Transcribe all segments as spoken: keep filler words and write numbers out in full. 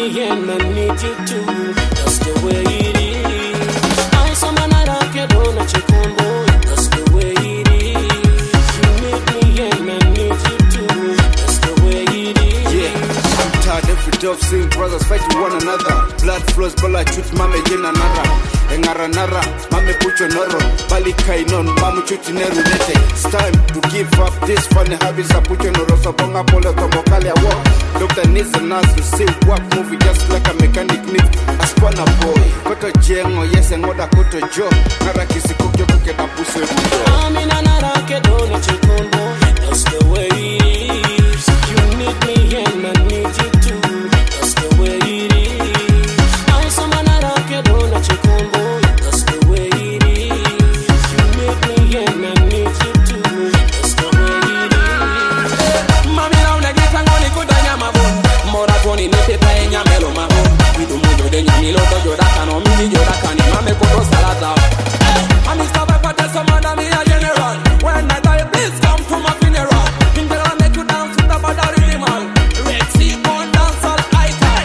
me and I need you too. That's the way it is. I saw my night out, get on a chick on boy. That's the way it is. You need me and I need you too. That's the way it is. Yeah, I'm tired every day of seeing brothers fighting one another. Blood flows, but I truth, mama, yen another. Engara nara, mame pucho noro. Bali kainon, mamu chuti neru nete. It's time to give up this funny habits. I pucho noro, so bonga polo tomo kali a walk. Doctor needs a nurse to see what movie just like a mechanic need. A spanner boy, koto jengo, yes, and what I koto jo. Nara kisi kukyo kuke na puso ebudo. Amina nara kedo na chikondo. That's the way it is. You need me and I need you too. That's the way it is. I saw my nara kedo na chikondo. That's the way it is. You need me and I need you too. That's the way it is. Mami rauna gitangoni kudanya mabon. Mora toni nete tae nyamelo mahon. Widu mujo de nyamilo to jodaka no mimi jodaka ni mame koto salata. I'm Mister Pepper, tell some man me a general. When I die, please come to my funeral. In the land, make you dance with the bad animal. Red Sea, born dance all icon.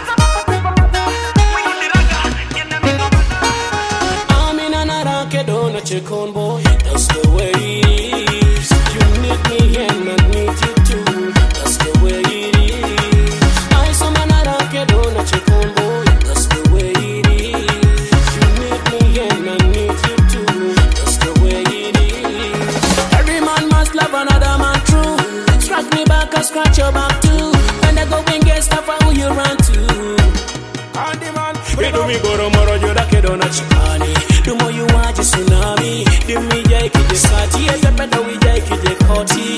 I'm in another kedo na chikon boy. That's the way it is. You need me and I need you too. That's the way it is. I saw another kedo na chikon boy. That's the way it is. You need me and I need you too. That's the way it is. Every man must love another man true. Strike me back and scratch your back too. When they go and get stuff, who you run to? Candy man, We do me goro moro joda kedo na chikani. Do mo you want tsunami. Do me jai ki je sati. Ete peta we jai ki je koti.